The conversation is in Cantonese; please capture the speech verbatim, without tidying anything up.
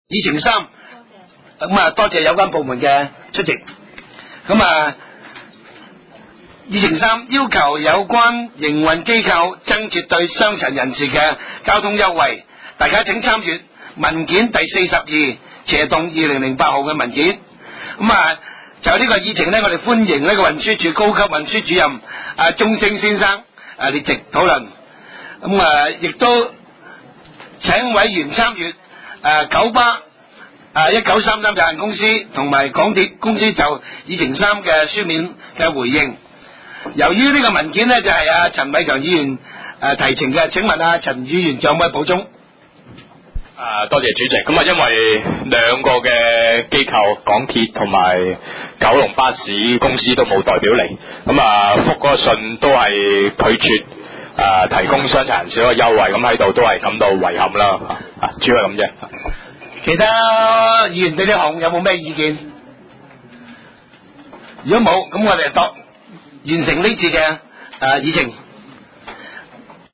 議程三，咁啊多謝有關部門嘅出席。咁啊，議程三要求有關營運機構增設對傷殘人士嘅交通優惠，大家請參閱文件第四十二斜動二零零八號嘅文件。咁啊，就呢個議程呢，我哋歡迎呢個運輸署高級運輸主任啊鐘聲先生啊列席討論。咁啊，亦都請委員參閱誒九巴誒一九三三有限公司同埋港鐵公司就議程三嘅書面嘅回應。由於呢個文件呢就係阿陳偉強議員誒提呈嘅，請問阿陳議員仲有冇補充？ 啊，多謝主席。咁啊，因為兩個嘅機構，港鐵同埋九龍巴士公司都冇代表嚟，咁啊覆嗰個信都係拒絕啊提供傷殘人士嗰個優惠，咁喺度都係感到遺憾啦。啊，主要係咁啫。 其他議員對呢項有冇咩意見？如果冇，咁我哋當完成呢次嘅誒議程。